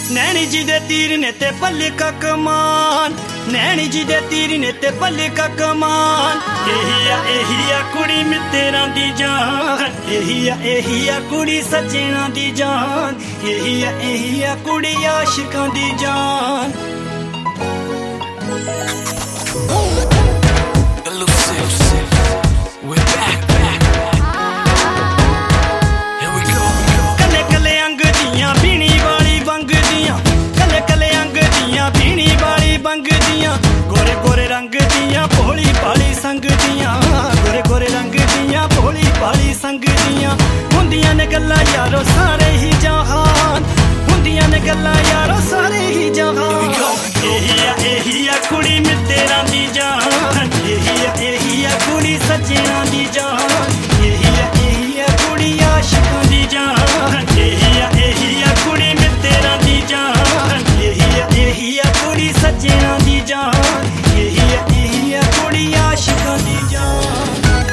नैनी जी दे तीर ने ते पल्ले का कमान, नैनी जी दे तीर ने ते पल्ले का कमान। एहिया कुड़ी मित्तरां दी जान, एहिया कुड़ी सज्जणां दी जान, एहिया कुड़ी आशिकां दी जान। गोरे गोरे रंग दियां भोली भाली संग दियां, गोरे गोरे रंग दियां भोली भाली संग दियां। हुंदियां ने गल्लां यारो सारे ही जहान, हुंदियां ने गल्लां यारो सारे ही जहान। एहिया कुड़ी मित्तरां दी जान, एहिया कुड़ी सज्जणां दी जान, एहिया कुड़ी आशिकां दी जान, एहिया कुड़ी मित्तरां दी जान, एहिया कुड़ी सज्जणां दी जान, एहिया कुड़ी आशिकां दी जान।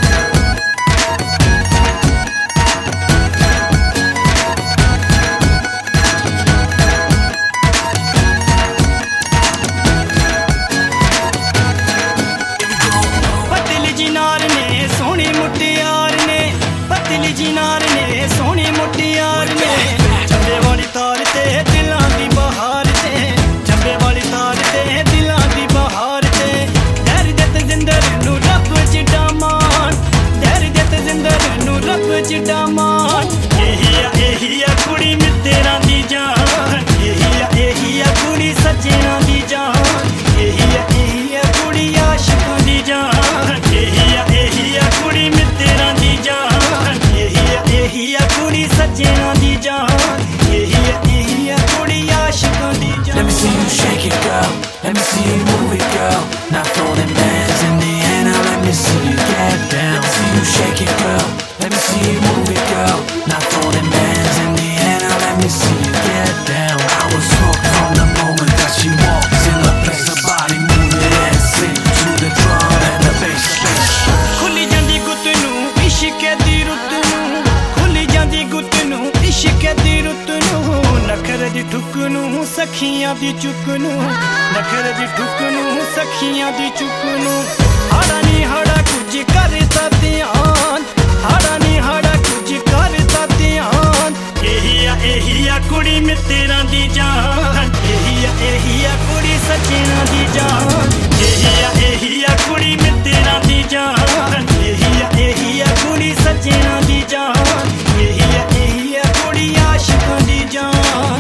पतली जी नार ने सोहनी मुटियार ने, पतली जी नार ने सोहनी मुटियार ने। चंबे वाली तार ते दिलां दी बहार ते, चंबे वाली तार ते दिलां दी बहार ते। डर दे जिंदर नू रब जिड्डा मान, डर दे जिंदर नू रब जिड्डा मान। एहिया कुड़ी मित्तरां दी जान, एहिया कुड़ी सज्जणां दी जान, एहिया कुड़ी आशिकां दी जान, एहिया कुड़ी मित्तरां दी जान, एहिया कुड़ी सज्जणां दी जान, एहिया कुड़ी आशिकां दी जान। Let me see you shake it, girl. Let me see you move it, girl. Not for them bands in the end. Now let me see you get down. Let me see you shake it, girl. Let me see you move it, girl. Not for them bands in the end. Now let me see you get down. I was hooked from the moment that she walks in the place. Her body moving and sing to the drum and the bass. खुली जांदी गुत नू इश्क दी रुत नू, खुली जांदी गुत नू इश्क दी रुत नू। नखर दी ठुक नू सखियां दी चुक नू, नखर दी ठुक नू सखियां दी चुक नू। हाड़ा नी हाड़ा कुछ करता ध्यान, हाड़ा नी हाड़ा कुछ करता ध्यान। एहिया कुड़ी मित्तरां दी जान, एहिया कुड़ी सज्जणां दी जान, एहिया कुड़ी मित्तरां दी जान, एहिया कुड़ी सज्जणां दी जान, एहिया कुड़ी आशिकां दी जान।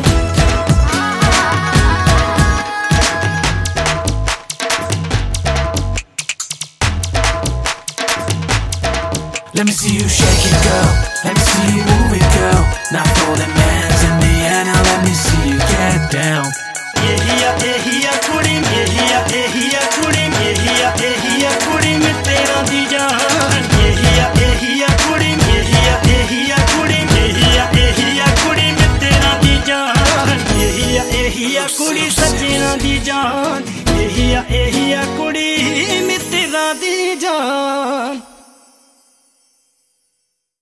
Let me see you shake it, girl. Let me see you move it, girl. Not for them bands in the end. Now let me see you get down. एहिया कुड़ी कुड़ी कुड़ी मित्तरां दी जान, एहिया कुड़ी कुड़ी कुड़ी मित्तरां दी जान, एहिया कुड़ी सज्जणां दी जान, एहिया कुड़ी मित्तरां दी जान।